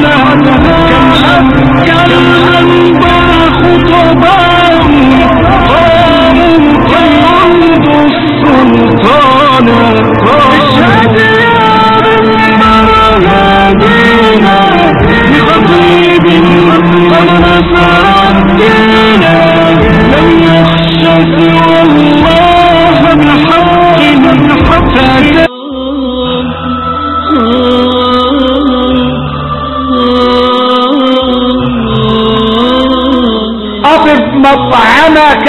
مطعمك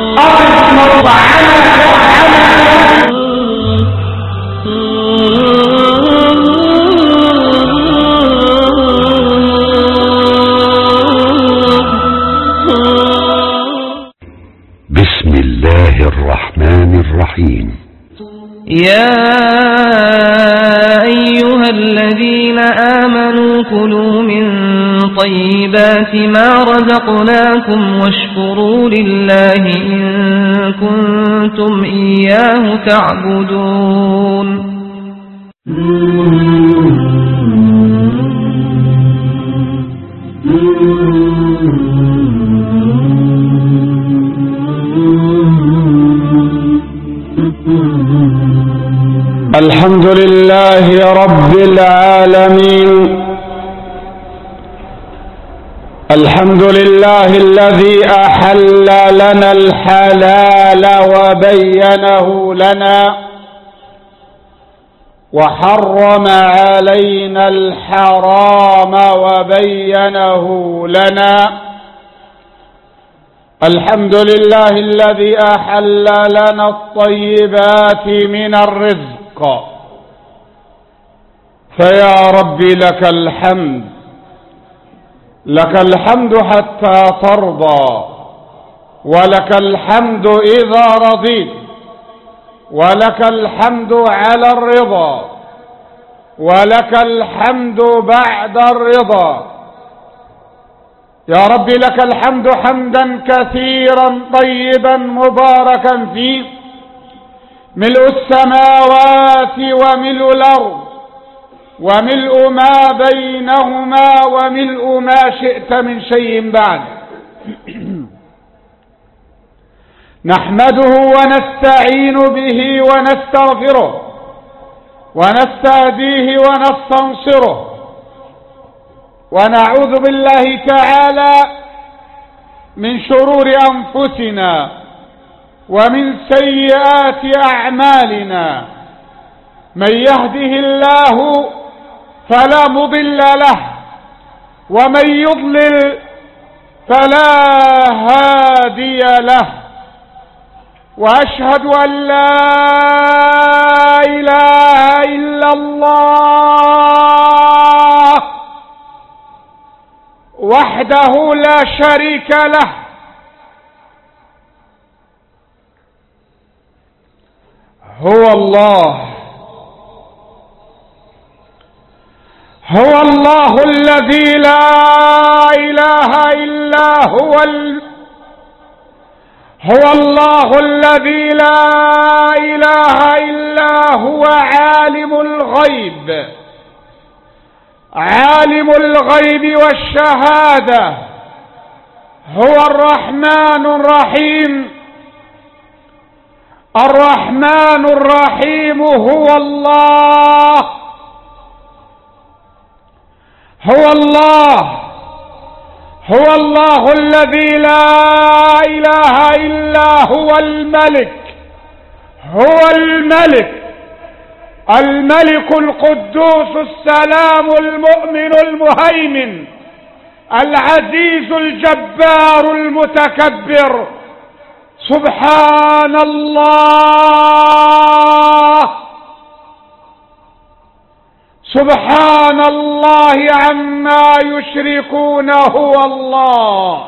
بسم الله الرحمن الرحيم. يا أيها الذين آمنوا كلوا من طيبات ما رزقناكم واشكروا لله إن كنتم إياه تعبدون. الحمد لله رب العالمين. الحمد لله الذي أحل لنا الحلال وبينه لنا وحرم علينا الحرام وبينه لنا. الحمد لله الذي أحل لنا الطيبات من الرزق، فيا ربي لك الحمد، لك الحمد حتى ترضى، ولك الحمد إذا رضيت، ولك الحمد على الرضا، ولك الحمد بعد الرضا. يا ربي لك الحمد حمدا كثيرا طيبا مباركا فيه، ملء السماوات وملء الأرض وملء ما بينهما وملء ما شئت من شيء بعد. نحمده ونستعين به ونستغفره ونستهديه ونستنصره، ونعوذ بالله تعالى من شرور أنفسنا ومن سيئات أعمالنا. من يهده الله فلا مضل له، ومن يضلل فلا هادي له، وأشهد أن لا إله إلا الله وحده لا شريك له. هو الله، هو الله الذي لا إله إلا هو هو الله الذي لا إله إلا هو عالم الغيب، عالم الغيب والشهادة. هو الرحمن الرحيم، الرحمن الرحيم هو الله، هو الله، هو الله الذي لا إله إلا هو الملك، هو الملك، الملك القدوس السلام المؤمن المهيمن العزيز الجبار المتكبر. سبحان الله، سبحان الله عما يشركون. هو الله،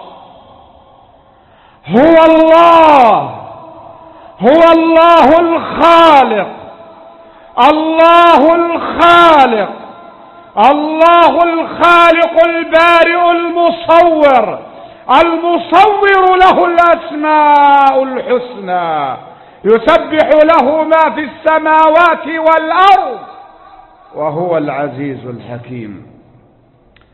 هو الله، هو الله الخالق، الله الخالق، الله الخالق البارئ المصور، المصور له الأسماء الحسنى، يسبح له ما في السماوات والأرض، وهو العزيز الحكيم.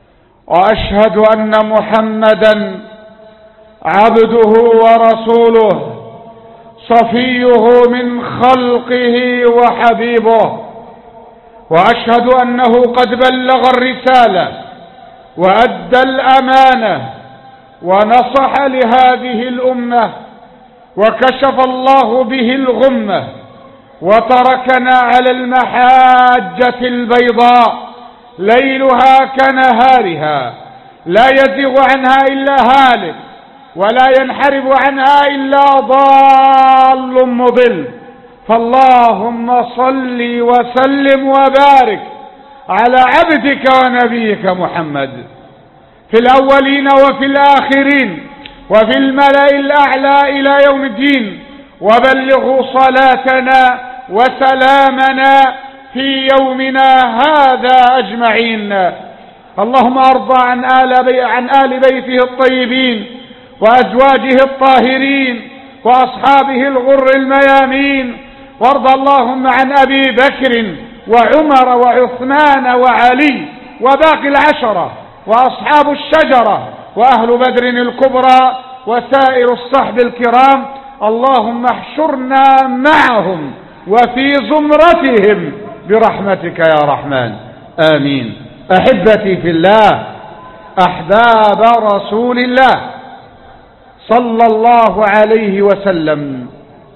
وأشهد أن محمدا عبده ورسوله صفيه من خلقه وحبيبه، وأشهد أنه قد بلغ الرسالة وأدى الأمانة ونصح لهذه الأمة، وكشف الله به الغمة، وتركنا على المحاجة البيضاء ليلها كنهارها، لا يزيغ عنها إلا هالك، ولا ينحرف عنها إلا ضال مضل. فاللهم صل وسلم وبارك على عبدك ونبيك محمد في الأولين وفي الآخرين وفي الملأ الأعلى إلى يوم الدين، وبلغوا صلاتنا وسلامنا في يومنا هذا أجمعين. اللهم أرضى عن آل بيته الطيبين وأزواجه الطاهرين وأصحابه الغر الميامين، وارض اللهم عن أبي بكر وعمر وعثمان وعلي وباقي العشرة وأصحاب الشجرة وأهل بدر الكبرى وسائر الصحب الكرام. اللهم احشرنا معهم وفي زمرتهم برحمتك يا رحمن، آمين. أحبتي في الله، أحباب رسول الله صلى الله عليه وسلم،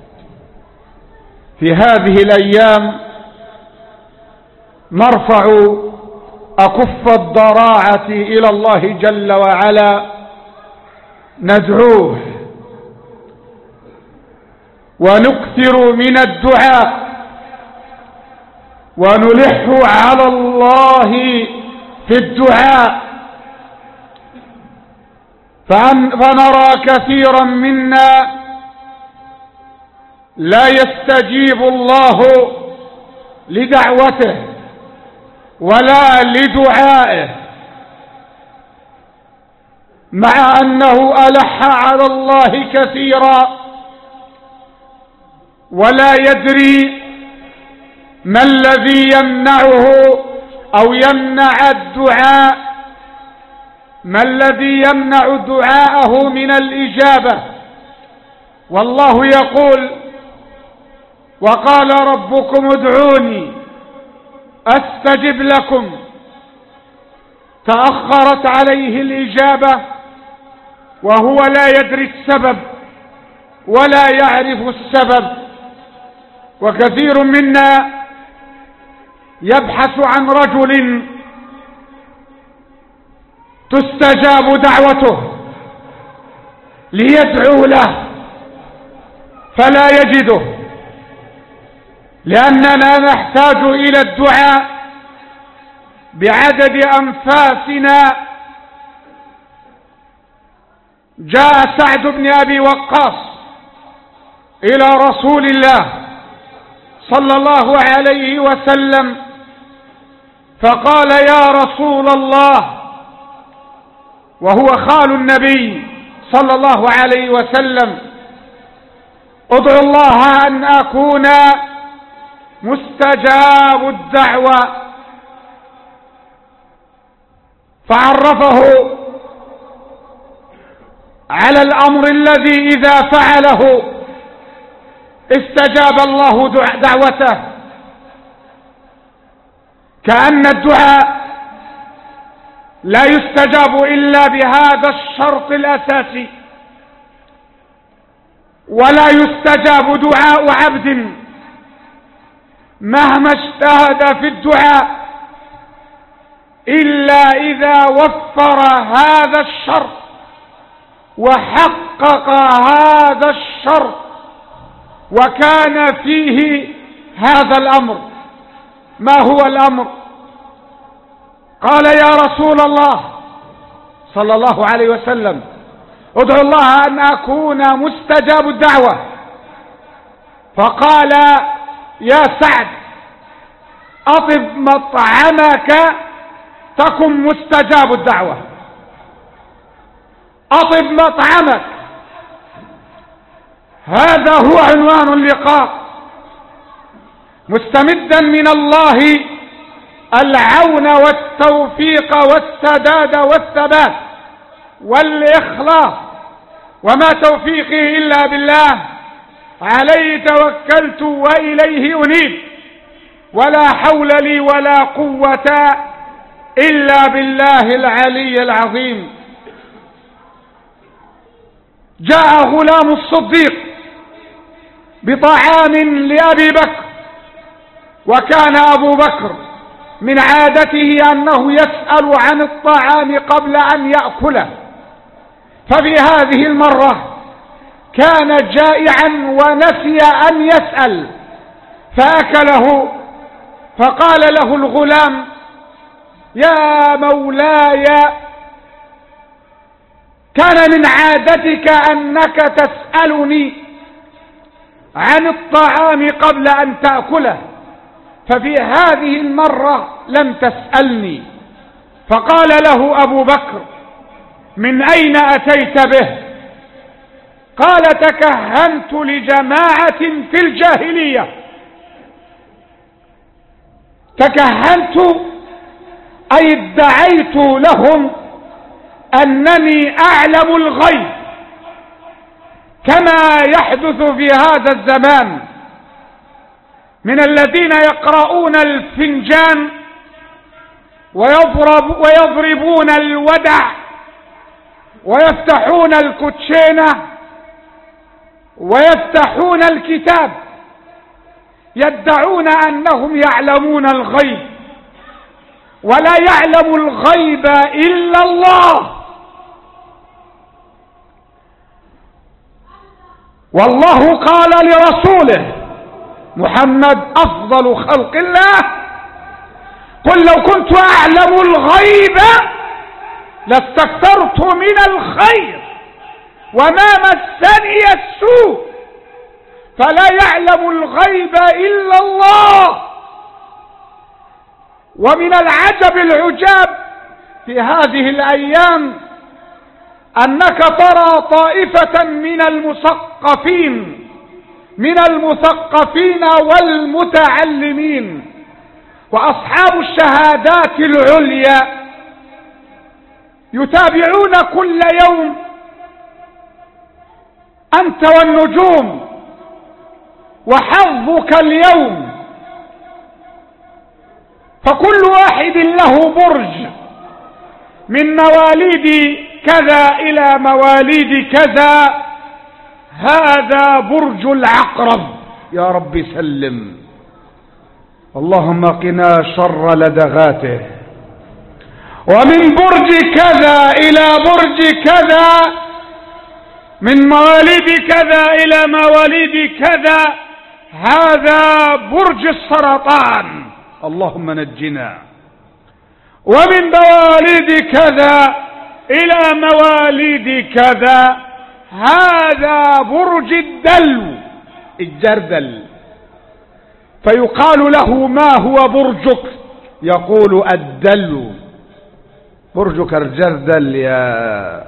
في هذه الأيام نرفع أكف الضراعة إلى الله جل وعلا، ندعوه ونكثر من الدعاء ونلح على الله في الدعاء، فنرى كثيرا منا لا يستجيب الله لدعوته ولا لدعائه، مع أنه ألح على الله كثيرا ولا يدري ما الذي يمنعه أو يمنع الدعاء، ما الذي يمنع دعاءه من الإجابة. والله يقول: وقال ربكم ادعوني أستجب لكم. تأخرت عليه الإجابة وهو لا يدري السبب ولا يعرف السبب. وكثير منا يبحث عن رجل تستجاب دعوته ليدعو له فلا يجده، لأننا نحتاج إلى الدعاء بعدد أنفاسنا. جاء سعد بن أبي وقاص إلى رسول الله صلى الله عليه وسلم فقال: يا رسول الله، وهو خال النبي صلى الله عليه وسلم: ادعو الله أن أكون مستجاب الدعوة. فعرفه على الأمر الذي إذا فعله استجاب الله دعوته، كأن الدعاء لا يستجاب إلا بهذا الشرط الأساسي، ولا يستجاب دعاء عبد مهما اجتهد في الدعاء إلا إذا وفر هذا الشرط وحقق هذا الشرط وكان فيه هذا الأمر. ما هو الأمر؟ قال: يا رسول الله صلى الله عليه وسلم: ادعو الله أن أكون مستجاب الدعوة. فقال: يا سعد، أطب مطعمك تكن مستجاب الدعوة. أطب مطعمك، هذا هو عنوان اللقاء، مستمدا من الله العون والتوفيق والسداد والثبات والإخلاص، وما توفيقي إلا بالله، عليه توكلت وإليه أنيب، ولا حول لي ولا قوة إلا بالله العلي العظيم. جاء غلام الصديق بطعام لأبي بكر، وكان أبو بكر من عادته أنه يسأل عن الطعام قبل أن يأكله، ففي هذه المرة كان جائعا ونسي أن يسأل فأكله، فقال له الغلام: يا مولاي، كان من عادتك أنك تسألني عن الطعام قبل أن تأكله، ففي هذه المرة لم تسألني. فقال له أبو بكر: من أين أتيت به؟ قال: تكهنت لجماعة في الجاهلية. تكهنت أي ادعيت لهم أنني أعلم الغيب، كما يحدث في هذا الزمان من الذين يقرؤون الفنجان ويضربون الودع ويفتحون الكوتشينة ويفتحون الكتاب، يدعون أنهم يعلمون الغيب، ولا يعلم الغيب إلا الله. والله قال لرسوله محمد أفضل خلق الله: قل لو كنت أعلم الغيب لاستكثرت من الخير وما مسني السوء، فلا يعلم الغيب إلا الله. ومن العجب العجاب في هذه الأيام أنك ترى طائفة من المثقفين والمتعلمين وأصحاب الشهادات العليا يتابعون كل يوم أنت والنجوم وحظك اليوم، فكل واحد له برج من مواليد كذا إلى مواليد كذا، هذا برج العقرب، يا رب سلم، اللهم قنا شر لدغاته. ومن برج كذا إلى برج كذا، من مواليد كذا إلى مواليد كذا، هذا برج السرطان، اللهم نجنا. ومن مواليد كذا إلى مواليد كذا، هذا برج الدلو، الجردل. فيقال له: ما هو برجك؟ يقول: الدلو. برجك الجردل يا.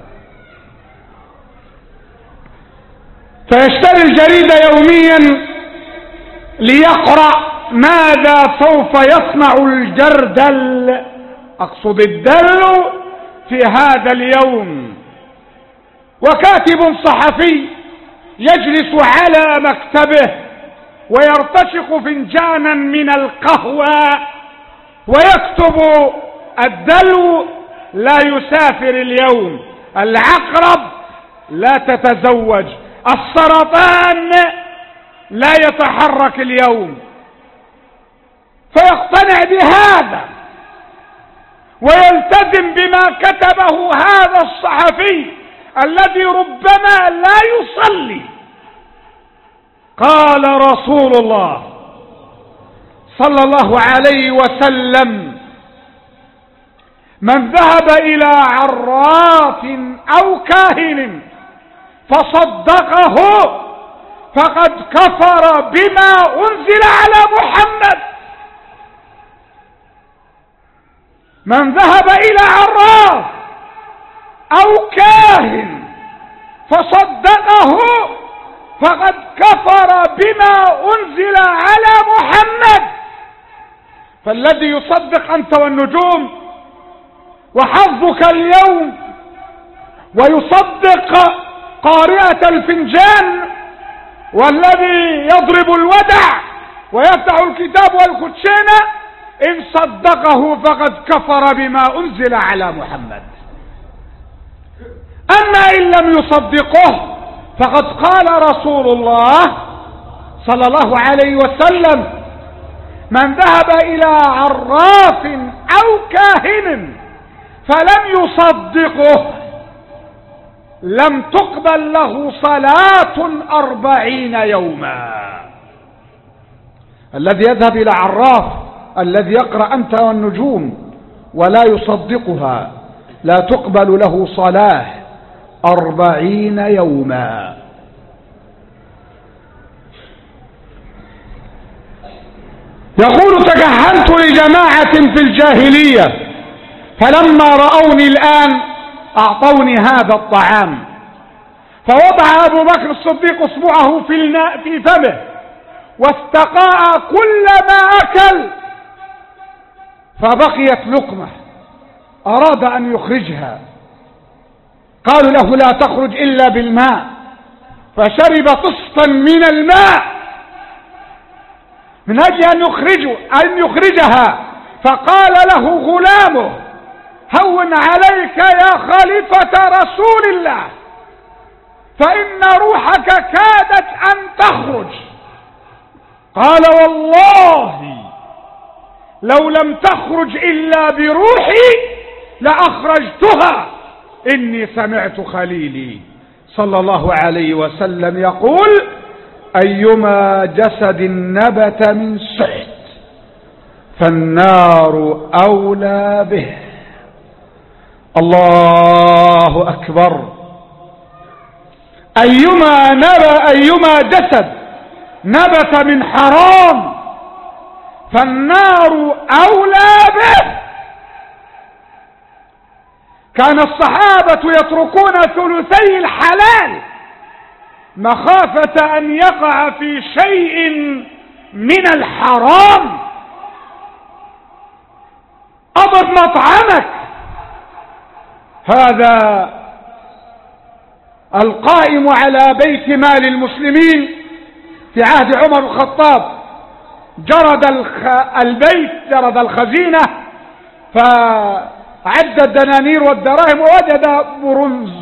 فيشتري الجريدة يوميا ليقرأ ماذا سوف يصنع الجردل، أقصد الدلو، في هذا اليوم. وكاتب صحفي يجلس على مكتبه ويرتشق فنجانا من القهوة ويكتب: الدلو لا يسافر اليوم، العقرب لا تتزوج، السرطان لا يتحرك اليوم. فيقتنع بهذا ويلتزم بما كتبه هذا الصحفي الذي ربما لا يصلي. قال رسول الله صلى الله عليه وسلم: من ذهب إلى عراف أو كاهن فصدقه فقد كفر بما أنزل على محمد. من ذهب إلى عراف أو كاهن فصدقه فقد كفر بما أنزل على محمد. فالذي يصدق أنت والنجوم وحظك اليوم ويصدق قارئة الفنجان، والذي يضرب الودع ويفتح الكتاب والكوتشينة، إن صدقه فقد كفر بما أنزل على محمد. أما إن لم يصدقه فقد قال رسول الله صلى الله عليه وسلم: من ذهب إلى عراف أو كاهن فلم يصدقه لم تقبل له صلاة 40 يوما. الذي يذهب إلى عراف، الذي يقرأ أنت والنجوم ولا يصدقها، لا تقبل له صلاة 40 يوما. يقول: تكهنت لجماعة في الجاهلية فلما رأوني الآن أعطوني هذا الطعام. فوضع أبو بكر الصديق اصبعه في فمه واستقاء كل ما أكل، فبقيت لقمة أراد أن يخرجها، قالوا له: لا تخرج إلا بالماء، فشرب طسطا من الماء من أجل أن يخرجها. فقال له غلامه: هون عليك يا خليفة رسول الله، فإن روحك كادت أن تخرج. قال: والله لو لم تخرج إلا بروحي لأخرجتها، إني سمعت خليلي صلى الله عليه وسلم يقول: أيما جسد نبت من سحت فالنار أولى به. الله أكبر. أيما جسد نبت من حرام فالنار أولى به. كان الصحابة يتركون ثلثي الحلال مخافة أن يقع في شيء من الحرام. أضف مطعمك. هذا القائم على بيت مال المسلمين في عهد عمر الخطاب جرد البيت، جرد الخزينة، فعد الدنانير والدراهم ووجد برونز،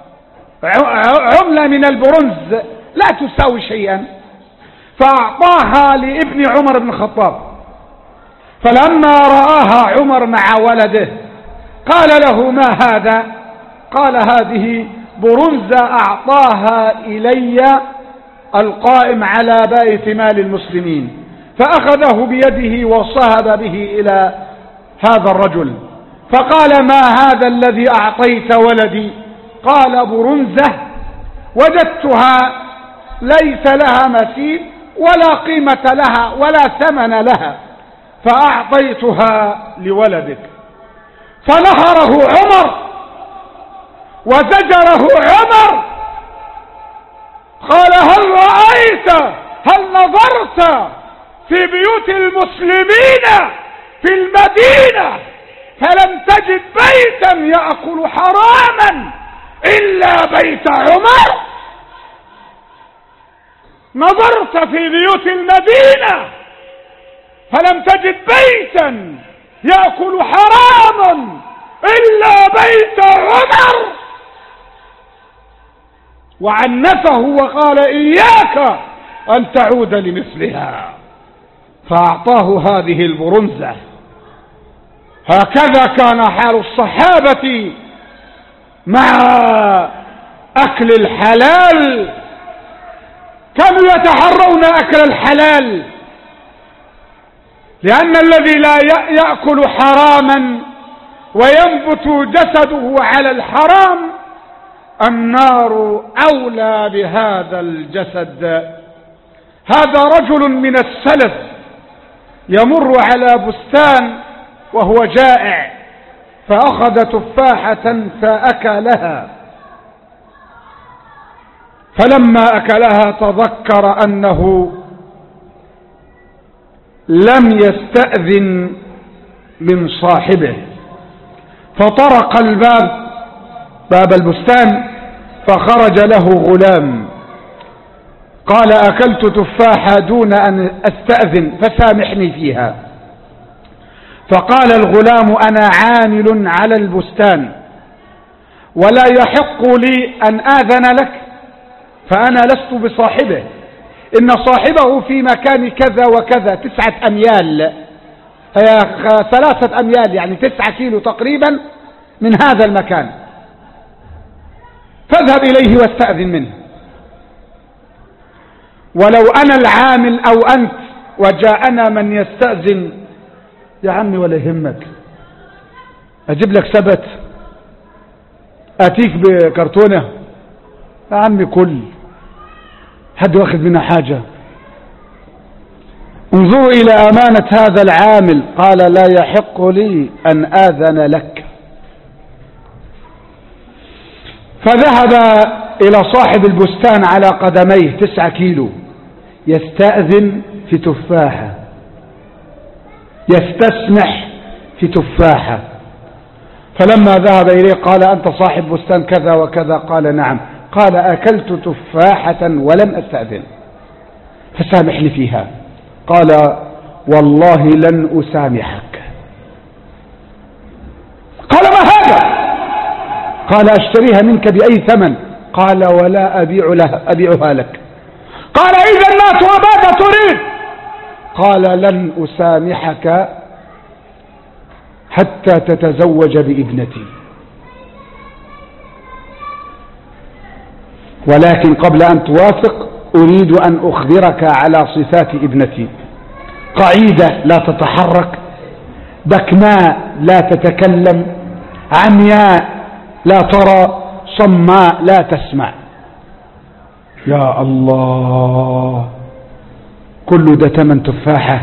عملة من البرونز لا تساوي شيئا، فأعطاها لابن عمر بن الخطاب. فلما رآها عمر مع ولده قال له: ما هذا؟ قال: هذه برونز أعطاها إلي القائم على بيت مال المسلمين. فأخذه بيده وصهد به إلى هذا الرجل فقال: ما هذا الذي أعطيت ولدي؟ قال: برونزة وجدتها ليس لها مثيل ولا قيمة لها ولا ثمن لها، فأعطيتها لولدك. فنهره عمر وزجره عمر، قال: هل رأيت، هل نظرت في بيوت المسلمين في المدينة فلم تجد بيتا يأكل حراما إلا بيت عمر؟ نظرت في بيوت المدينة فلم تجد بيتا يأكل حراما إلا بيت عمر. وعنفه وقال: إياك أن تعود لمثلها، فأعطاه هذه البرنزة. هكذا كان حال الصحابة مع أكل الحلال، كانوا يتحرون أكل الحلال، لأن الذي لا يأكل حراما وينبت جسده على الحرام النار أولى بهذا الجسد. هذا رجل من السلف يمر على بستان وهو جائع، فأخذ تفاحة فأكلها، فلما أكلها تذكر أنه لم يستأذن من صاحبه، فطرق الباب، باب البستان، فخرج له غلام قال: أكلت تفاحة دون أن أستأذن فسامحني فيها. فقال الغلام: أنا عامل على البستان ولا يحق لي أن آذن لك، فأنا لست بصاحبه، إن صاحبه في مكان كذا وكذا 9 أميال، 3 أميال يعني 9 كيلو تقريبا من هذا المكان، فاذهب إليه واستأذن منه. ولو أنا العامل أو أنت وجاءنا من يستأذن، يا عمي ولا يهمك، أجيب لك سبت، أتيك بكرتونة، يا عمي كل حد واخد منها حاجة. انظروا إلى أمانة هذا العامل، قال: لا يحق لي أن آذن لك. فذهب إلى صاحب البستان على قدميه 9 كيلو يستأذن في تفاحة، يستسمح في تفاحة. فلما ذهب إليه قال: أنت صاحب بستان كذا وكذا؟ قال: نعم. قال: أكلت تفاحة ولم أستأذن فسامحني فيها. قال: والله لن أسامحك. قال: ما هذا؟ قال: أشتريها منك بأي ثمن؟ قال: ولا أبيعها لك. قال: إذا مات وماذا تريد؟ قال: لن أسامحك حتى تتزوج بابنتي، ولكن قبل أن توافق أريد أن أخبرك على صفات ابنتي: قعيدة لا تتحرك، بكماء لا تتكلم، عمياء لا ترى، صماء لا تسمع. يا الله، كل ده 8 تفاحة،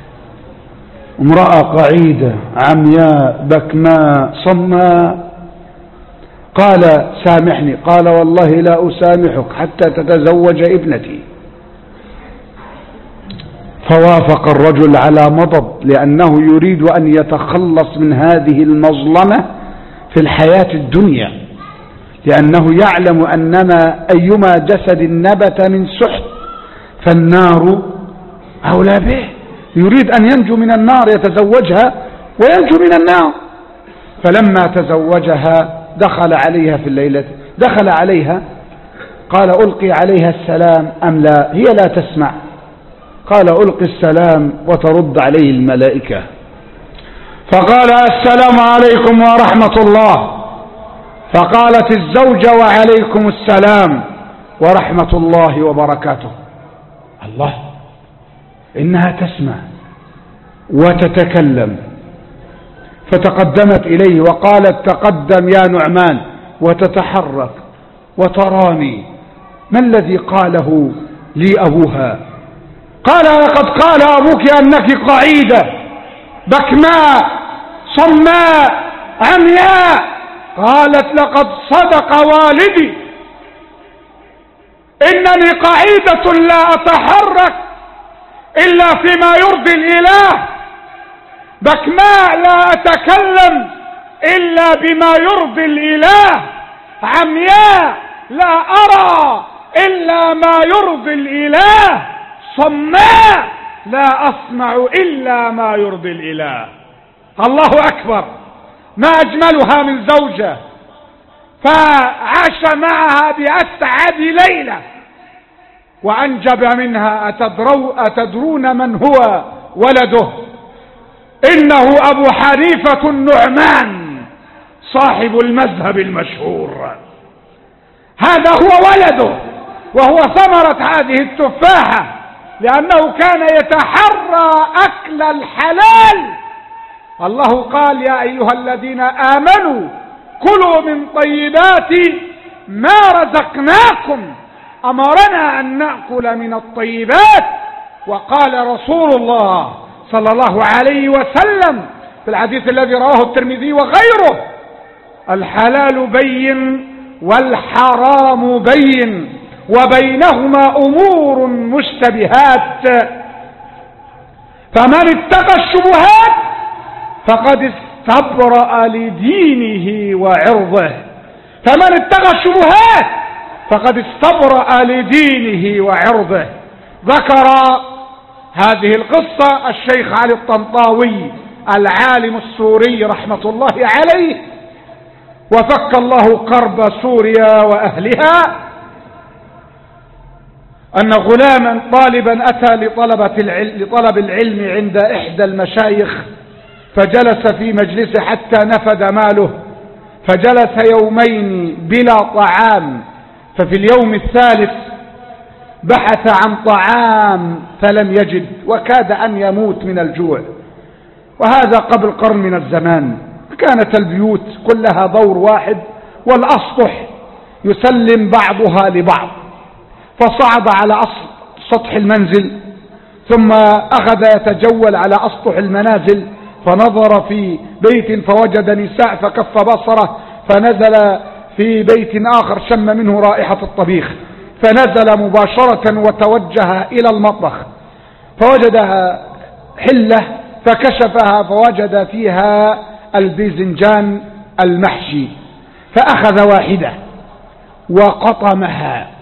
امرأة قعيدة عمياء بكماء صماء. قال: سامحني. قال: والله لا أسامحك حتى تتزوج ابنتي. فوافق الرجل على مضض، لأنه يريد أن يتخلص من هذه المظلمة في الحياة الدنيا، لأنه يعلم أنما أيما جسد نبت من سحت فالنار أولى به. يريد أن ينجو من النار، يتزوجها وينجو من النار. فلما تزوجها دخل عليها في الليلة، دخل عليها قال: ألقي عليها السلام أم لا؟ هي لا تسمع. قال: ألقي السلام وترد عليه الملائكة. فقال: السلام عليكم ورحمة الله. فقالت الزوجة: وعليكم السلام ورحمة الله وبركاته. الله، إنها تسمع وتتكلم. فتقدمت إليه وقالت: تقدم يا نعمان، وتتحرك وتراني. ما الذي قاله لي أبوها؟ قال: لقد قال أبوك أنك قعيدة بكماء صماء عمياء. قالت: لقد صدق والدي، إنني قعيدة لا أتحرك إلا فيما يرضي الإله، بكماء لا أتكلم إلا بما يرضي الإله، عمياء لا أرى إلا ما يرضي الإله، صماء لا أسمع إلا ما يرضي الإله. الله أكبر، ما أجملها من زوجة. فعاش معها بأسعد ليلة وأنجب منها. أتدرون من هو ولده؟ إنه أبو حنيفة النعمان صاحب المذهب المشهور. هذا هو ولده، وهو ثمرة هذه التفاحة، لأنه كان يتحرى أكل الحلال. الله قال: يا أيها الذين آمنوا كلوا من طيبات ما رزقناكم. أمرنا أن نأكل من الطيبات. وقال رسول الله صلى الله عليه وسلم في الحديث الذي رواه الترمذي وغيره: الحلال بين والحرام بين وبينهما أمور مشتبهات، فمن اتقى الشبهات فقد استبرأ لدينه وعرضه. فمن اتقى الشبهات فقد استبرأ لدينه وعرضه. ذكر هذه القصة الشيخ علي الطنطاوي العالم السوري رحمة الله عليه، وفك الله كرب سوريا وأهلها، أن غلاما طالبا أتى لطلب العلم عند إحدى المشايخ، فجلس في مجلسه حتى نفد ماله، فجلس يومين بلا طعام، ففي اليوم الثالث بحث عن طعام فلم يجد، وكاد أن يموت من الجوع. وهذا قبل قرن من الزمان، كانت البيوت كلها دور واحد والأسطح يسلم بعضها لبعض، فصعد على سطح المنزل ثم أخذ يتجول على أسطح المنازل، فنظر في بيت فوجد نساء فكف بصره، فنزل في بيت آخر شم منه رائحة الطبيخ، فنزل مباشرة وتوجه إلى المطبخ، فوجدها حلة فكشفها فوجد فيها الباذنجان المحشي، فأخذ واحدة وقطمها،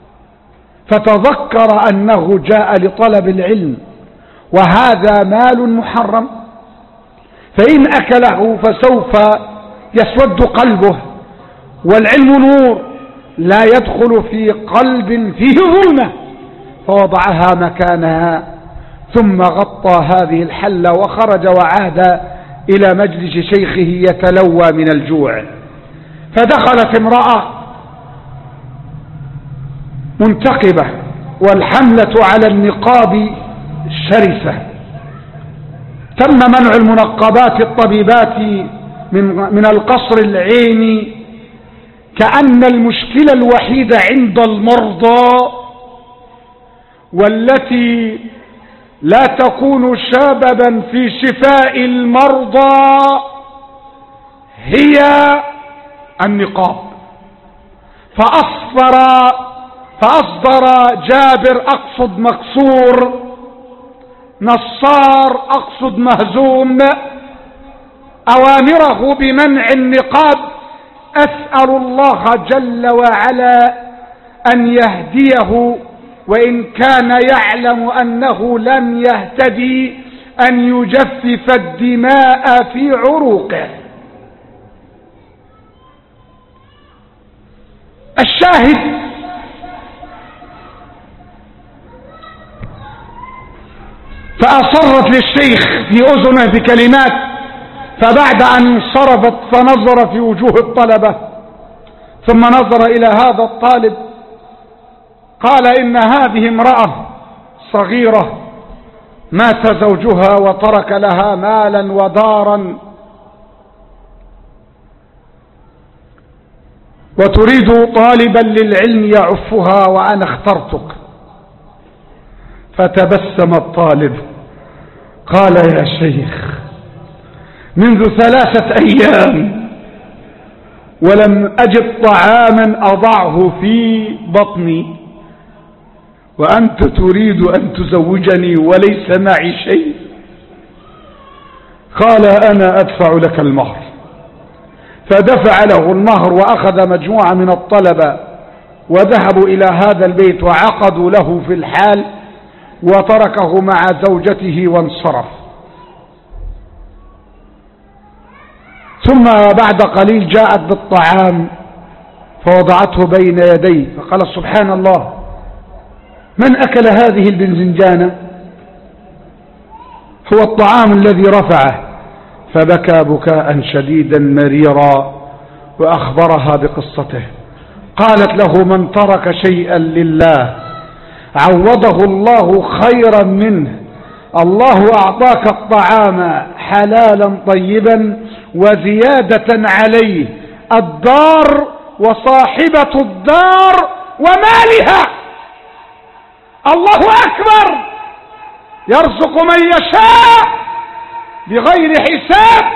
فتذكر أنه جاء لطلب العلم وهذا مال محرم، فإن أكله فسوف يسود قلبه، والعلم نور لا يدخل في قلب فيه ظلمة، فوضعها مكانها ثم غطى هذه الحلة وخرج وعاد إلى مجلس شيخه يتلوى من الجوع. فدخلت امرأة منتقبة، والحملة على النقاب شرسة، تم منع المنقبات الطبيبات من القصر العيني، كأن المشكلة الوحيدة عند المرضى والتي لا تكون سببا في شفاء المرضى هي النقاب. فأصدر جابر أقصد مكسور، نصار أقصد مهزوم، أوامره بمنع النقاب. أسأل الله جل وعلا أن يهديه، وإن كان يعلم أنه لن يهتدي، أن يجفف الدماء في عروقه. الشاهد فأصرت للشيخ في أذنه بكلمات، فبعد أن انصرفت فنظر في وجوه الطلبة ثم نظر إلى هذا الطالب، قال: إن هذه امرأة صغيرة مات زوجها وترك لها مالا ودارا، وتريد طالبا للعلم يعفها، وأنا اخترتك. فتبسم الطالب قال: يا شيخ، منذ 3 أيام ولم أجد طعاما أضعه في بطني، وأنت تريد أن تزوجني وليس معي شيء. قال: أنا أدفع لك المهر. فدفع له المهر، وأخذ مجموعة من الطلبة وذهبوا إلى هذا البيت وعقدوا له في الحال، وتركه مع زوجته وانصرف. ثم بعد قليل جاءت بالطعام فوضعته بين يديه، فقال: سبحان الله، من أكل هذه الباذنجانة؟ هو الطعام الذي رفعه. فبكى بكاء شديدا مريرا وأخبرها بقصته. قالت له: من ترك شيئا لله عوضه الله خيرا منه. الله أعطاك الطعام حلالا طيبا وزيادة عليه، الدار وصاحبة الدار ومالها. الله أكبر، يرزق من يشاء بغير حساب.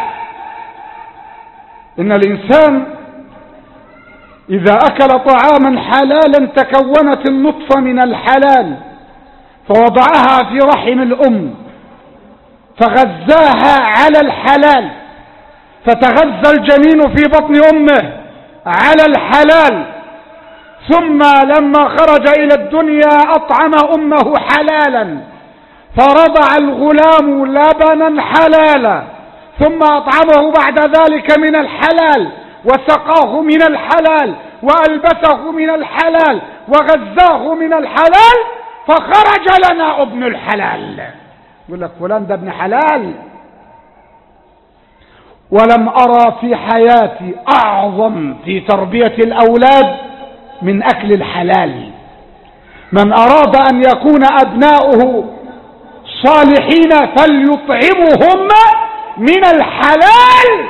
إن الإنسان إذا أكل طعاما حلالا تكونت النطفة من الحلال فوضعها في رحم الأم، فغذاها على الحلال، فتغذى الجنين في بطن أمه على الحلال، ثم لما خرج إلى الدنيا أطعم أمه حلالا، فرضع الغلام لبنا حلالا، ثم أطعمه بعد ذلك من الحلال، وسقاه من الحلال، وألبسه من الحلال، وغذاه من الحلال، فخرج لنا ابن الحلال. يقول لك فلان ده ابن حلال. ولم أرى في حياتي أعظم في تربية الأولاد من أكل الحلال. من أراد أن يكون أبناؤه صالحين فليطعمهم من الحلال،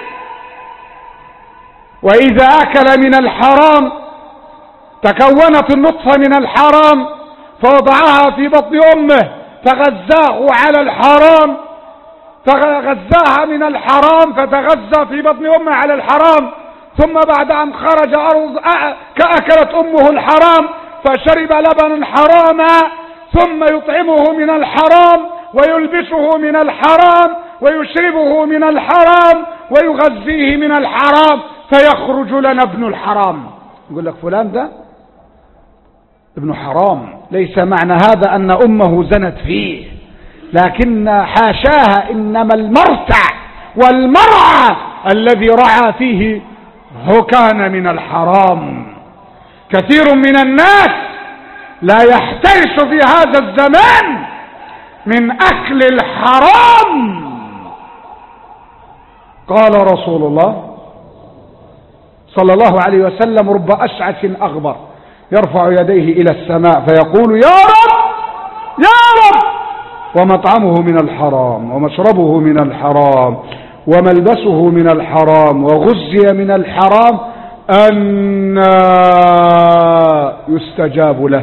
وإذا أكل من الحرام تكونت النطفة من الحرام فوضعها في بطن أمه فغذاه على الحرام، فغذاها من الحرام فتغذى في بطن أمه على الحرام، ثم بعد أن خرج أكلت أمه الحرام فشرب لبنا حراما، ثم يطعمه من الحرام ويلبسه من الحرام ويشربه من الحرام ويغذيه من الحرام، فيخرج لنا ابن الحرام. يقول لك فلان ده ابن حرام. ليس معنى هذا أن أمه زنت فيه، لكن حاشاها، إنما المرتع والمرعى الذي رعى فيه هو كان من الحرام. كثير من الناس لا يحترس في هذا الزمان من أكل الحرام. قال رسول الله صلى الله عليه وسلم: رب أشعث أغبر يرفع يديه إلى السماء فيقول: يا رب يا رب، ومطعمه من الحرام ومشربه من الحرام وملبسه من الحرام وغذي من الحرام، أنى يستجاب له.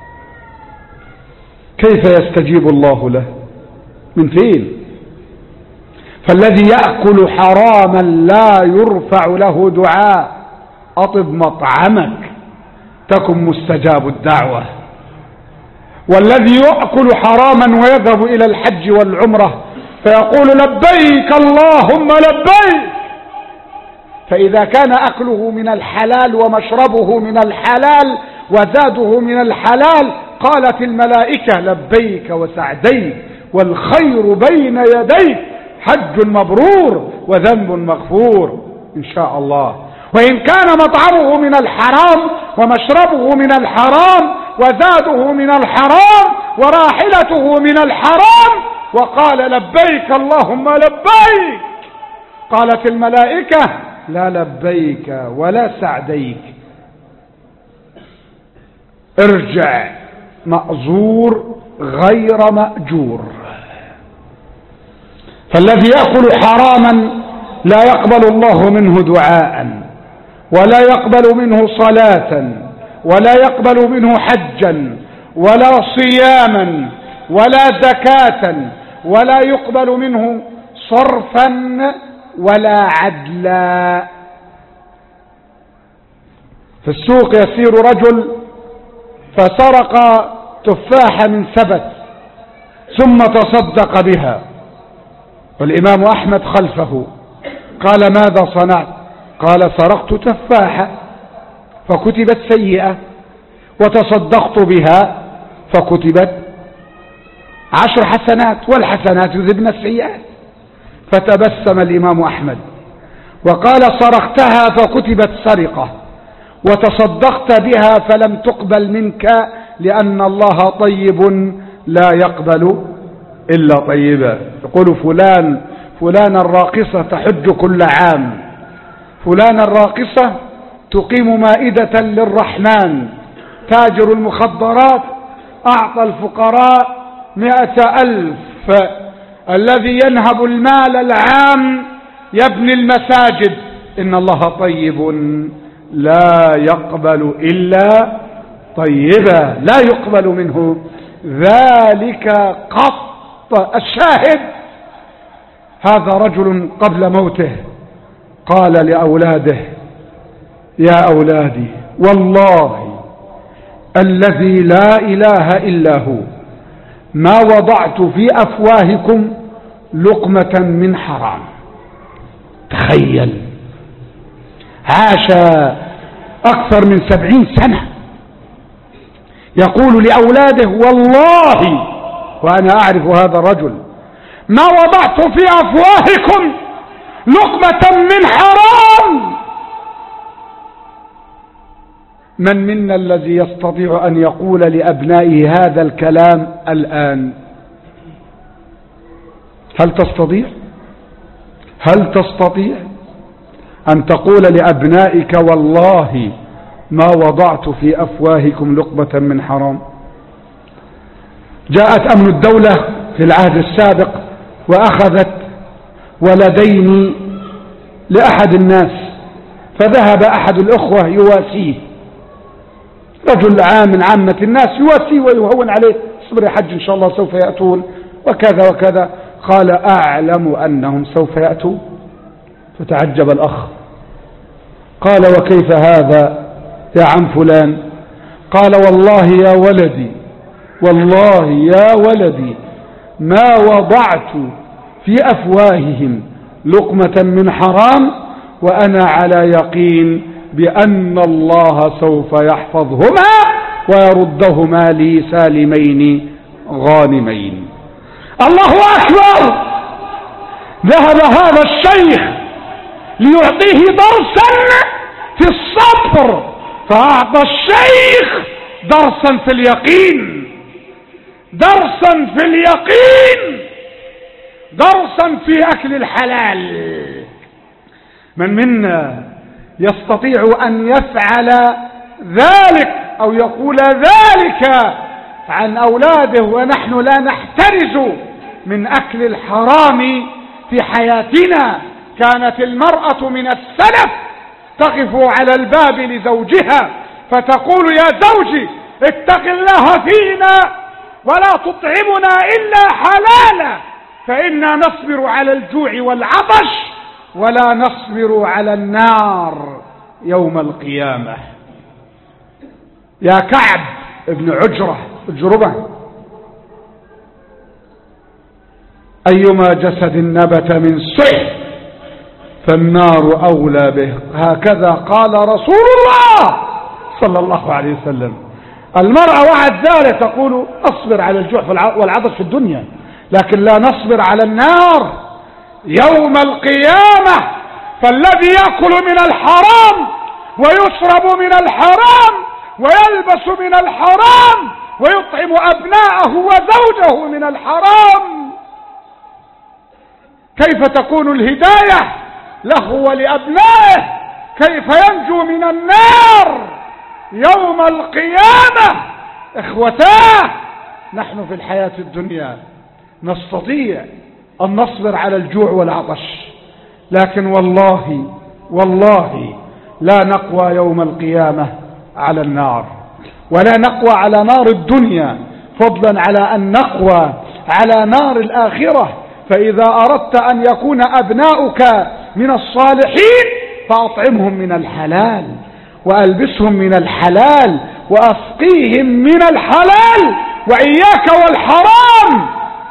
كيف يستجيب الله له؟ من فين؟ فالذي يأكل حراما لا يرفع له دعاء. أطب مطعمك تكن مستجاب الدعوة. والذي يأكل حراما ويذهب إلى الحج والعمرة فيقول: لبيك اللهم لبيك، فإذا كان أكله من الحلال ومشربه من الحلال وزاده من الحلال قالت الملائكة: لبيك وسعديك والخير بين يديك، حج مبرور وذنب مغفور إن شاء الله. وإن كان مطعمه من الحرام ومشربه من الحرام وزاده من الحرام وراحلته من الحرام وقال: لبيك اللهم لبيك، قالت الملائكة: لا لبيك ولا سعديك، ارجع مأزور غير مأجور. فالذي يأكل حراما لا يقبل الله منه دعاء، ولا يقبل منه صلاة، ولا يقبل منه حجا، ولا صياما، ولا زكاة، ولا يقبل منه صرفا ولا عدلا. في السوق يسير رجل فسرق تفاحة من سبت ثم تصدق بها، والإمام أحمد خلفه. قال: ماذا صنعت؟ قال: سرقت تفاحة فكتبت سيئة، وتصدقت بها فكتبت 10 حسنات، والحسنات يذهبن السيئات. فتبسم الإمام أحمد وقال: سرقتها فكتبت سرقة، وتصدقت بها فلم تقبل منك، لأن الله طيب لا يقبل إلا طيبا. يقول فلان الراقصة تحج كل عام، فلان الراقصة تقيم مائدة للرحمن، تاجر المخدرات أعطى الفقراء 100,000، الذي ينهب المال العام يبني المساجد. إن الله طيب لا يقبل إلا طيبا، لا يقبل منه ذلك قط. الشاهد: هذا رجل قبل موته قال لأولاده: يا أولادي، والله الذي لا إله إلا هو، ما وضعت في أفواهكم لقمة من حرام. تخيل، عاش أكثر من 70 سنة يقول لأولاده: والله وأنا أعرف هذا الرجل ما وضعت في أفواهكم لقمة من حرام. من منا الذي يستطيع أن يقول لأبنائه هذا الكلام الآن؟ هل تستطيع؟ هل تستطيع أن تقول لأبنائك: والله ما وضعت في أفواهكم لقمة من حرام؟ جاءت أمن الدولة في العهد السابق وأخذت ولدين لأحد الناس، فذهب أحد الأخوة يواسيه، رجل عام من عامة الناس، يواسيه ويهون عليه: اصبر يا حج إن شاء الله سوف يأتون وكذا وكذا. قال: أعلم أنهم سوف يأتون. فتعجب الأخ، قال: وكيف هذا يا عم فلان؟ قال: والله يا ولدي، والله يا ولدي ما وضعت في أفواههم لقمة من حرام، وأنا على يقين بأن الله سوف يحفظهما ويردهما لي سالمين غانمين. الله أكبر! ذهب هذا الشيخ ليعطيه درسا في الصبر، فأعطى الشيخ درسا في اليقين، درسا في اليقين، درسا في أكل الحلال. من منا يستطيع أن يفعل ذلك أو يقول ذلك عن أولاده ونحن لا نحترز من أكل الحرام في حياتنا؟ كانت المرأة من السلف تقف على الباب لزوجها فتقول: يا زوجي اتق الله فينا ولا تطعمنا إلا حلالا، فإنا نصبر على الجوع والعطش ولا نصبر على النار يوم القيامة. يا كعب ابن عجربة، أيما جسد نبت من سحت فالنار أولى به، هكذا قال رسول الله صلى الله عليه وسلم. المرأة وعد ذلك تقول: أصبر على الجوع والعطش في الدنيا، لكن لا نصبر على النار يوم القيامة. فالذي يأكل من الحرام ويشرب من الحرام ويلبس من الحرام ويطعم أبناءه وزوجه من الحرام، كيف تكون الهداية له ولأبنائه؟ كيف ينجو من النار يوم القيامة؟ إخوتاه، نحن في الحياة الدنيا نستطيع أن نصبر على الجوع والعطش، لكن والله لا نقوى يوم القيامة على النار، ولا نقوى على نار الدنيا، فضلا على أن نقوى على نار الآخرة. فإذا أردت أن يكون أبناؤك من الصالحين فأطعمهم من الحلال، وألبسهم من الحلال، وأسقيهم من الحلال، وإياك والحرام.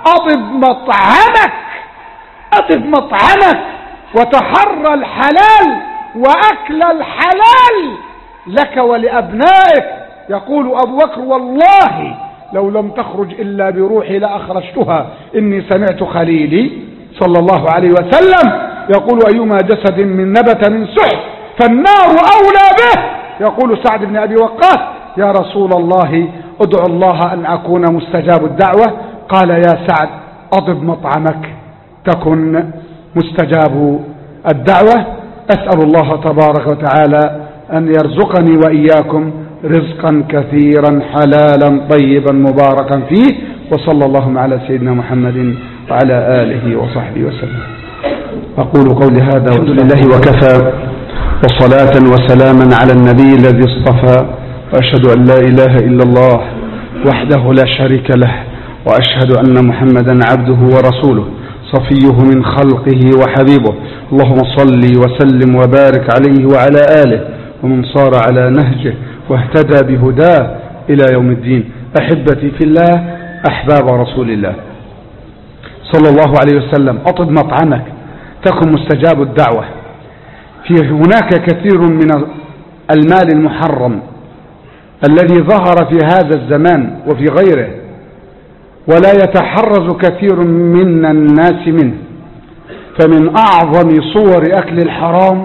أطب مطعمك وتحرى الحلال وأكل الحلال لك ولأبنائك. يقول أبو بكر: والله لو لم تخرج إلا بروحي لأخرجتها، إني سمعت خليلي صلى الله عليه وسلم يقول: أيما جسد من نبت من سحت فالنار أولى به. يقول سعد بن أبي وقاص: يا رسول الله ادعو الله أن أكون مستجاب الدعوة. قال: يا سعد أطب مطعمك تكن مستجاب الدعوة. أسأل الله تبارك وتعالى أن يرزقني وإياكم رزقا كثيرا حلالا طيبا مباركا فيه، وصلى اللهم على سيدنا محمد وعلى آله وصحبه وسلم. أقول قولي هذا والحمد لله وكفى، وصلاة وسلاما على النبي الذي اصطفى، وأشهد أن لا إله إلا الله وحده لا شريك له، وأشهد أن محمدا عبده ورسوله صفيه من خلقه وحبيبه. اللهم صل وسلم وبارك عليه وعلى آله ومن صار على نهجه واهتدى بهداه إلى يوم الدين. أحبتي في الله، أحباب رسول الله صلى الله عليه وسلم: أطب مطعمك تكن مستجاب الدعوة. هناك كثير من المال المحرم الذي ظهر في هذا الزمان وفي غيره، ولا يتحرز كثير من الناس منه. فمن أعظم صور أكل الحرام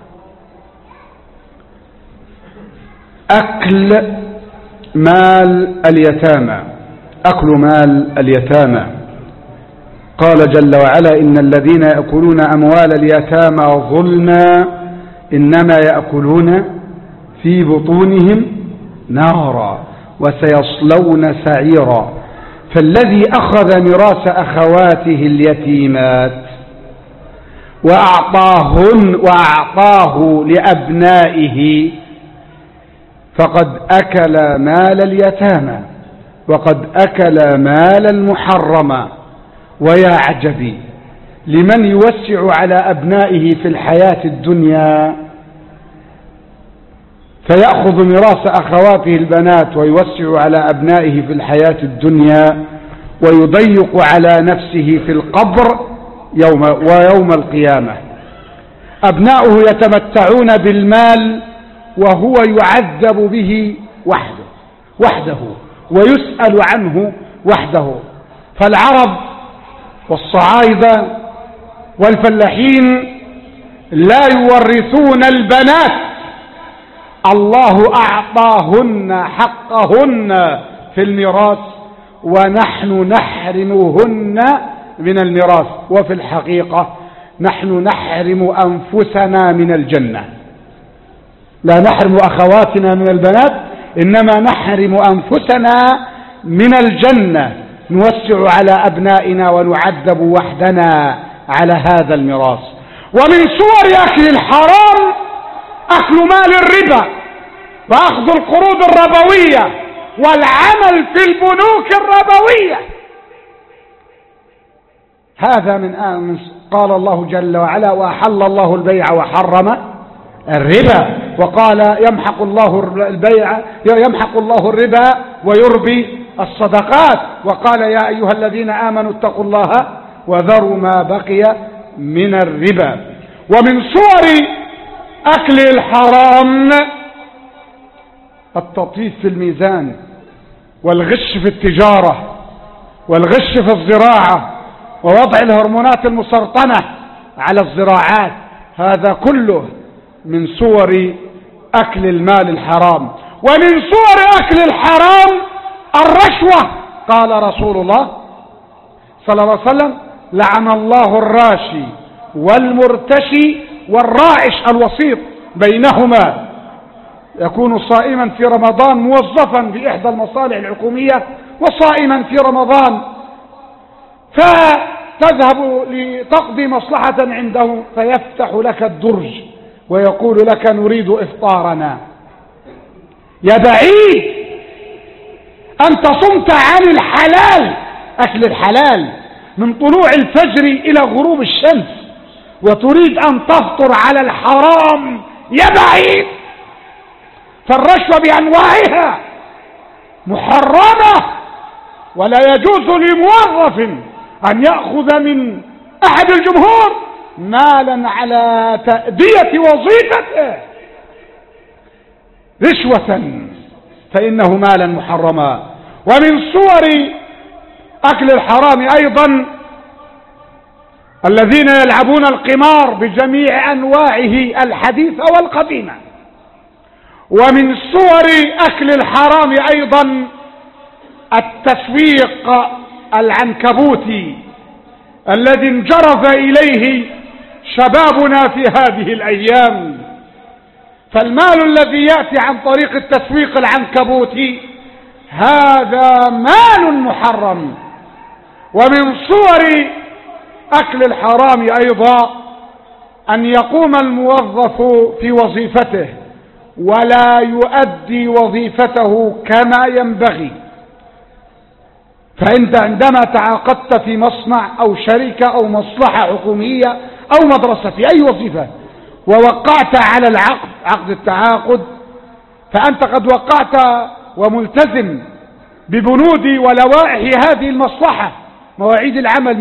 أكل مال اليتامى، أكل مال اليتامى. قال جل وعلا: إن الذين يأكلون أموال اليتامى ظلما إنما يأكلون في بطونهم نارا وسيصلون سعيرا. فالذي أخذ ميراث أخواته اليتيمات وأعطاه لأبنائه فقد أكل مال اليتامى وقد أكل مال المحرم. ويا عجبي لمن يوسع على أبنائه في الحياة الدنيا فيأخذ ميراث أخواته البنات ويوسع على أبنائه في الحياة الدنيا ويضيق على نفسه في القبر ويوم القيامة. أبناؤه يتمتعون بالمال وهو يعذب به وحده ويسأل عنه وحده. فالعرب والصعايدة والفلاحين لا يورثون البنات، الله أعطاهن حقهن في الميراث ونحن نحرمهن من الميراث. وفي الحقيقة نحن نحرم أنفسنا من الجنة، لا نحرم أخواتنا من البنات إنما نحرم أنفسنا من الجنة. نوسع على أبنائنا ونعذب وحدنا على هذا الميراث. ومن صور أكل الحرام أكل مال الربا وأخذ القروض الربوية والعمل في البنوك الربوية. هذا من قال الله جل وعلا: وأحل الله البيع وحرم الربا. وقال: يمحق الله الربا ويربي الصدقات. وقال: يا أيها الذين آمنوا اتقوا الله وذروا ما بقي من الربا. ومن صور أكل الحرام التطفيف في الميزان والغش في التجارة والغش في الزراعة ووضع الهرمونات المسرطنة على الزراعات. هذا كله من صور أكل المال الحرام. ومن صور أكل الحرام الرشوة. قال رسول الله صلى الله عليه وسلم: لعن الله الراشي والمرتشي والرائش الوسيط بينهما. يكون صائما في رمضان موظفا في إحدى المصالح الحكومية وصائما في رمضان، فتذهب لتقضي مصلحة عنده فيفتح لك الدرج ويقول لك: نريد إفطارنا. يا بعيد، أنت صمت عن الحلال، أكل الحلال من طلوع الفجر إلى غروب الشمس، وتريد أن تفطر على الحرام. يا بعيد، فالرشوة بأنواعها محرمة، ولا يجوز لموظف أن يأخذ من أحد الجمهور مالا على تأدية وظيفته رشوة، فإنه مالا محرما. ومن صور أكل الحرام أيضا الذين يلعبون القمار بجميع أنواعه الحديثة والقديمة. ومن صور أكل الحرام أيضا التسويق العنكبوتي الذي انجرف إليه شبابنا في هذه الأيام. فالمال الذي يأتي عن طريق التسويق العنكبوتي هذا مال محرم. ومن صور أكل الحرام أيضا أن يقوم الموظف في وظيفته ولا يؤدي وظيفته كما ينبغي. فأنت عندما تعاقدت في مصنع أو شركة أو مصلحة حكومية أو مدرسة في أي وظيفة ووقعت على العقد، عقد التعاقد، فأنت قد وقعت وملتزم ببنود ولوائح هذه المصلحة مواعيد العمل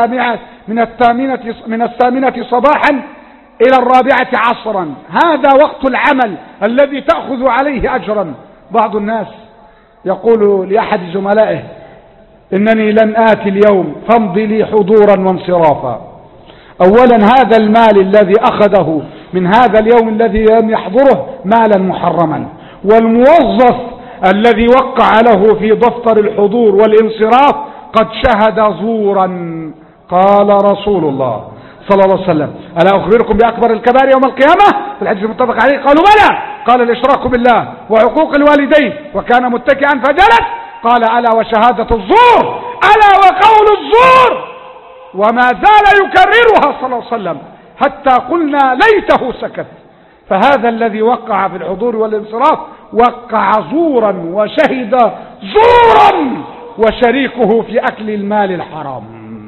من الثامنة صباحا إلى 4 عصرا، هذا وقت العمل الذي تأخذ عليه أجرا. بعض الناس يقول لأحد زملائه: إنني لن آتي اليوم فامضي لي حضورا وانصرافا. أولا هذا المال الذي أخذه من هذا اليوم الذي لم يحضره مالا محرما، والموظف الذي وقع له في دفتر الحضور والانصراف قد شهد زورا. قال رسول الله صلى الله عليه وسلم: ألا أخبركم بأكبر الكبائر يوم القيامة؟ في الحديث المتفق عليه. قالوا: بلى. قال: الإشراك بالله وعقوق الوالدين. وكان متكئا فجلس. قال: ألا وشهادة الزور، ألا وقول الزور. وما زال يكررها صلى الله عليه وسلم حتى قلنا ليته سكت. فهذا الذي وقع في الحضور والانصراف وقع زورا وشهد زورا، وشريكه في أكل المال الحرام.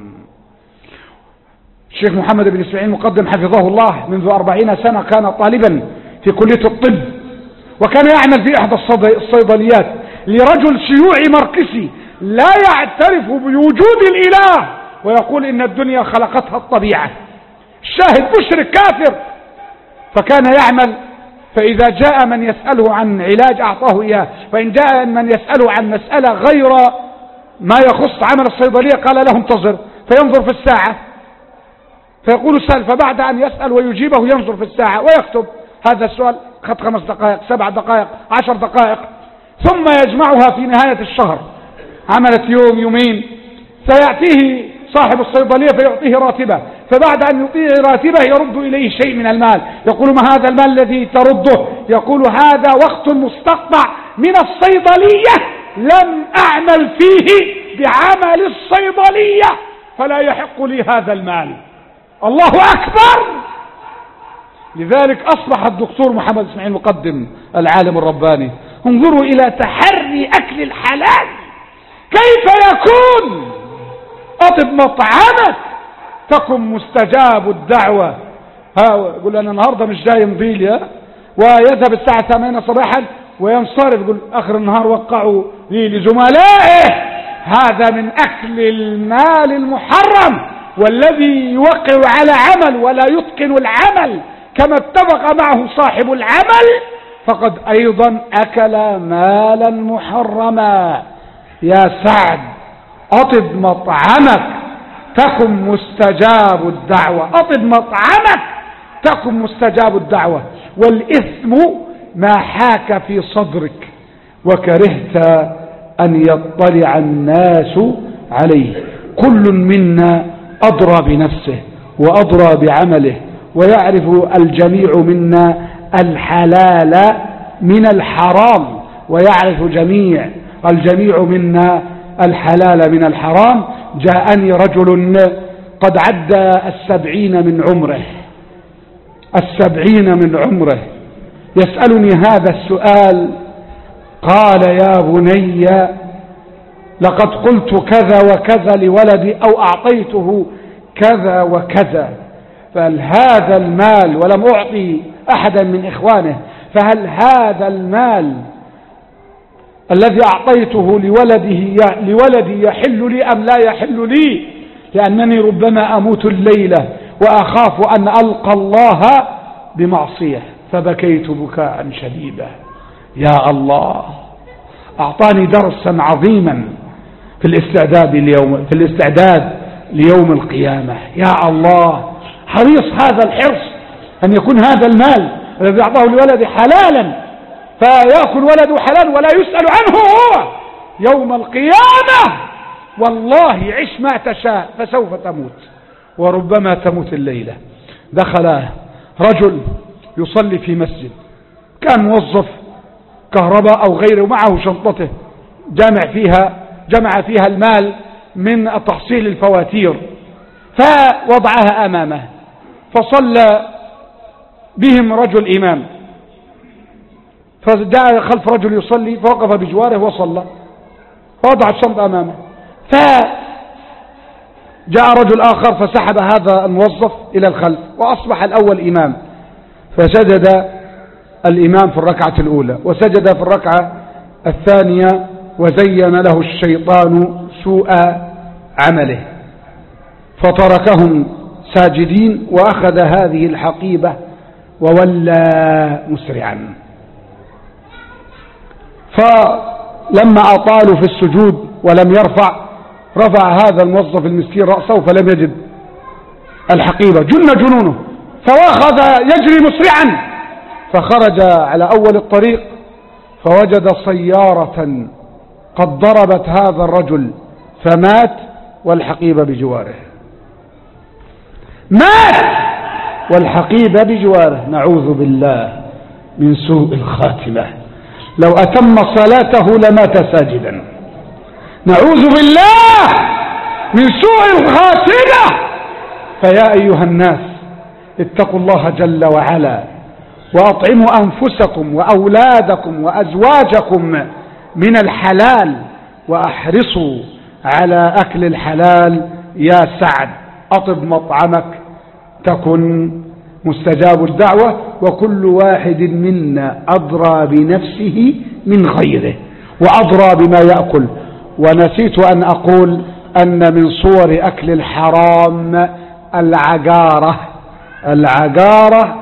الشيخ محمد بن إسماعيل مقدم حفظه الله منذ 40 سنة كان طالبا في كلية الطب، وكان يعمل في إحدى الصيدليات لرجل شيوعي ماركسي لا يعترف بوجود الإله، ويقول إن الدنيا خلقتها الطبيعة. الشاهد مشرك كافر. فكان يعمل، فإذا جاء من يسأله عن علاج أعطاه إياه، فإن جاء من يسأله عن مسألة غير ما يخص عمل الصيدلية قال له: انتظر. فينظر في الساعة فيقول: سأل. فبعد أن يسأل ويجيبه ينظر في الساعة ويكتب: هذا السؤال خد 5 دقائق، 7 دقائق، 10 دقائق. ثم يجمعها في نهاية الشهر، عملت يوم يومين، فيأتيه صاحب الصيدلية فيعطيه راتبه. فبعد أن يعطيه راتبه يرد إليه شيء من المال. يقول: ما هذا المال الذي ترده؟ يقول: هذا وقت مستقطع من الصيدلية لم أعمل فيه بعمل الصيدلية، فلا يحق لي هذا المال. الله أكبر. لذلك أصبح الدكتور محمد إسماعيل مقدم العالم الرباني. انظروا إلى تحري أكل الحلال. كيف يكون؟ أطب مطعمك تكن مستجاب الدعوة. يقول: أنا النهاردة مش جاي يمضي لي، ويذهب الساعة 8 صباحا وينصرف. يقول: آخر النهار وقعوا لي لزملائه. هذا من أكل المال المحرم. والذي يوقع على عمل ولا يتقن العمل كما اتفق معه صاحب العمل فقد أيضا أكل مالا محرما. يا سعد، أطب مطعمك تكن مستجاب الدعوة. أطب مطعمك تكن مستجاب الدعوة. والإثم ما حاك في صدرك وكرهت أن يطلع الناس عليه. كل منا أدرى بنفسه وأدرى بعمله، ويعرف الجميع منا الحلال من الحرام، ويعرف الجميع منا الحلال من الحرام. جاءني رجل قد عدى 70 من عمره، 70 من عمره، يسألني هذا السؤال. قال: يا بني، لقد قلت كذا وكذا لولدي، أو أعطيته كذا وكذا، فهل هذا المال، ولم أعطي أحدا من إخوانه، فهل هذا المال الذي أعطيته لولدي يحل لي أم لا يحل لي؟ لأنني ربما أموت الليلة وأخاف أن ألقى الله بمعصية. فبكيت بكاء شديدا. يا الله، أعطاني درسا عظيما في الاستعداد ليوم القيامة. يا الله، حريص هذا الحرص أن يكون هذا المال الذي أعطاه لولده حلالا، فيأكل ولده حلال ولا يسأل عنه هو يوم القيامة. والله عش ما تشاء فسوف تموت، وربما تموت الليلة. دخل رجل يصلي في مسجد، كان موظف كهرباء أو غيره، معه شنطته جمع فيها المال من تحصيل الفواتير، فوضعها أمامه، فصلى بهم رجل إمام، فجاء خلف رجل يصلي فوقف بجواره وصلى، فوضع الشنطة أمامه، فجاء رجل آخر فسحب هذا الموظف إلى الخلف، وأصبح الأول إمام، فسجد الإمام في الركعة الأولى وسجد في الركعة الثانية، وزين له الشيطان سوء عمله، فتركهم ساجدين وأخذ هذه الحقيبة وولى مسرعا. فلما أطالوا في السجود ولم رفع هذا الموظف المسكين رأسه فلم يجد الحقيبة، جن جنونه، فأخذ يجري مسرعا، فخرج على أول الطريق فوجد سيارة قد ضربت هذا الرجل فمات والحقيبة بجواره، مات والحقيبة بجواره. نعوذ بالله من سوء الخاتمة، لو أتم صلاته لمات ساجدا. نعوذ بالله من سوء الخاتمة. فيا أيها الناس اتقوا الله جل وعلا، وأطعموا أنفسكم وأولادكم وأزواجكم من الحلال، وأحرصوا على أكل الحلال. يا سعد أطب مطعمك تكن مستجاب الدعوة، وكل واحد منا أدرى بنفسه من غيره وأدرى بما يأكل. ونسيت أن أقول أن من صور أكل الحرام العجارة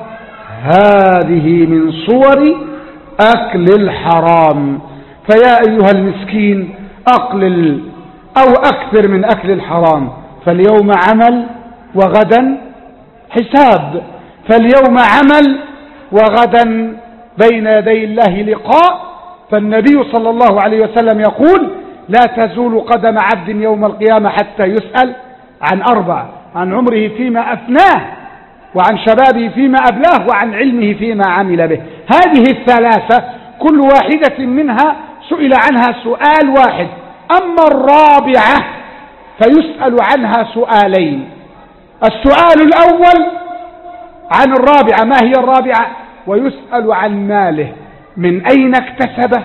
هذه من صور أكل الحرام. فيا أيها المسكين أقلل أو أكثر من أكل الحرام، فاليوم عمل وغدا حساب، فاليوم عمل وغدا بين يدي الله لقاء. فالنبي صلى الله عليه وسلم يقول: لا تزول قدم عبد يوم القيامة حتى يسأل عن 4: عن عمره فيما أفناه، وعن شبابه فيما أبلاه، وعن علمه فيما عمل به. هذه الثلاثة كل واحدة منها سئل عنها سؤال واحد، أما الرابعة فيسأل عنها سؤالين. السؤال الأول عن الرابعة: ما هي الرابعة؟ ويسأل عن ماله، من أين اكتسبه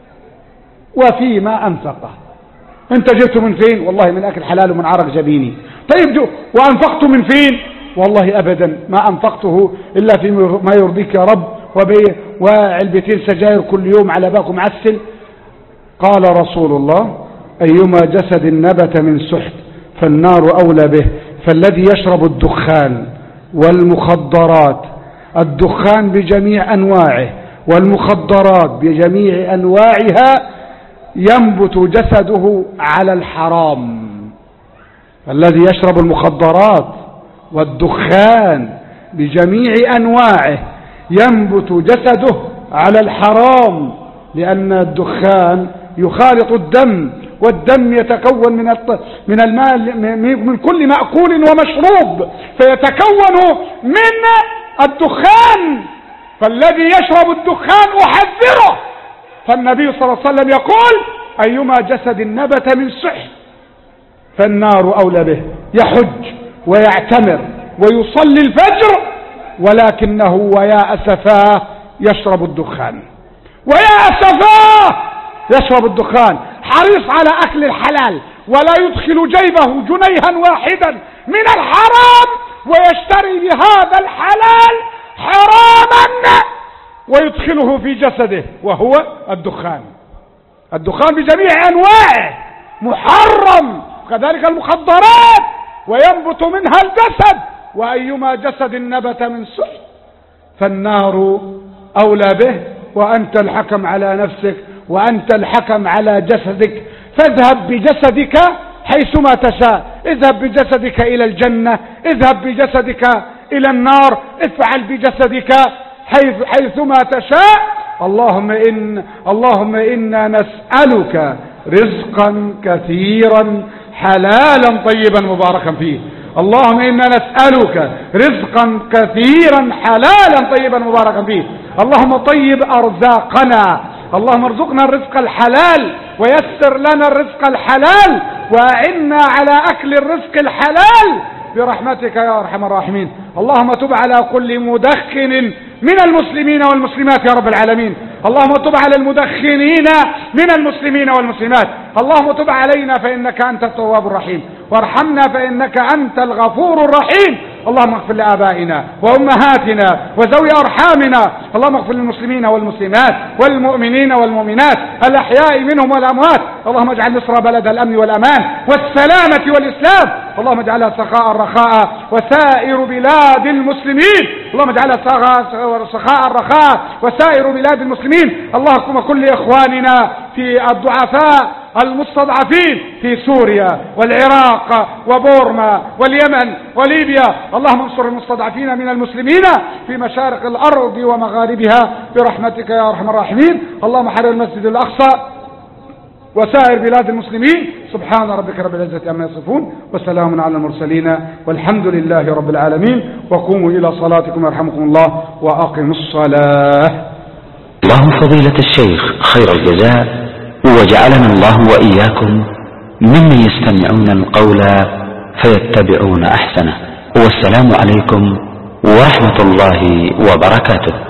وفيما أنفقه. أنت جبته من فين؟ والله من أكل حلال ومن عرق جبيني. طيب وأنفقته من فين؟ والله أبدا ما أنفقته إلا في ما يرضيك يا رب، وعلبتين سجاير كل يوم على باكم معسل. قال رسول الله: أيما جسد نبت من سحت فالنار أولى به. فالذي يشرب الدخان والمخدرات، الدخان بجميع أنواعه والمخدرات بجميع أنواعها، ينبت جسده على الحرام. الذي يشرب المخدرات والدخان بجميع أنواعه ينبت جسده على الحرام، لأن الدخان يخالط الدم، والدم يتكون من الماء، من كل مأكول ومشروب، فيتكون من الدخان. فالذي يشرب الدخان أحذره. فالنبي صلى الله عليه وسلم يقول: أيما جسد نبت من سحت فالنار أولى به. يحج ويعتمر ويصلي الفجر، ولكنه ويا أسفاه يشرب الدخان، ويا أسفاه يشرب الدخان، حريص على أكل الحلال، ولا يدخل جيبه جنيها واحدا من الحرام، ويشتري بهذا الحلال حراما ويدخله في جسده، وهو الدخان. الدخان بجميع أنواعه محرم، كذلك المخدرات، وينبت منها الجسد. وأيما جسد نبت من سحت فالنار أولى به. وأنت الحكم على نفسك، وأنت الحكم على جسدك، فاذهب بجسدك حيثما تشاء. اذهب بجسدك إلى الجنة، اذهب بجسدك إلى النار، افعل بجسدك حيثما تشاء. اللهم إنا نسألك رزقا كثيرا حلالا طيبا مباركا فيه. اللهم إنا نسألك رزقا كثيرا حلالا طيبا مباركا فيه. اللهم طيب أرزاقنا، اللهم ارزقنا الرزق الحلال، ويسر لنا الرزق الحلال، وأعنا على أكل الرزق الحلال برحمتك يا أرحم الراحمين. اللهم تب على كل مدخن من المسلمين والمسلمات يا رب العالمين. اللهم تب على المدخنين من المسلمين والمسلمات. اللهم تب علينا فإنك أنت التواب الرحيم، وارحمنا فإنك أنت الغفور الرحيم. اللهم اغفر لآبائنا وأمهاتنا وذوي أرحامنا. اللهم اغفر للمسلمين والمسلمات والمؤمنين والمؤمنات الأحياء منهم والأموات. اللهم اجعل مصر بلد الأمن والأمان والسلامة والإسلام. اللهم اجعلها سخاء رخاء وسائر بلاد المسلمين. اللهم اجعلها سخاء رخاء وسائر بلاد المسلمين. اللهم كل إخواننا في الضعفاء المستضعفين في سوريا والعراق وبورما واليمن وليبيا. اللهم انصر المستضعفين من المسلمين في مشارق الأرض ومغاربها برحمتك يا أرحم الراحمين. اللهم حرر المسجد الأقصى وسائر بلاد المسلمين. سبحان ربك رب العزة عما يصفون وسلام على المرسلين والحمد لله رب العالمين. وقوموا إلى صلاتكم يرحمكم الله وأقيموا الصلاة. الله فضيلة الشيخ خير الجزاء، وجعلنا الله وإياكم ممن يستمعون القول فيتبعون أحسنه. والسلام عليكم ورحمة الله وبركاته.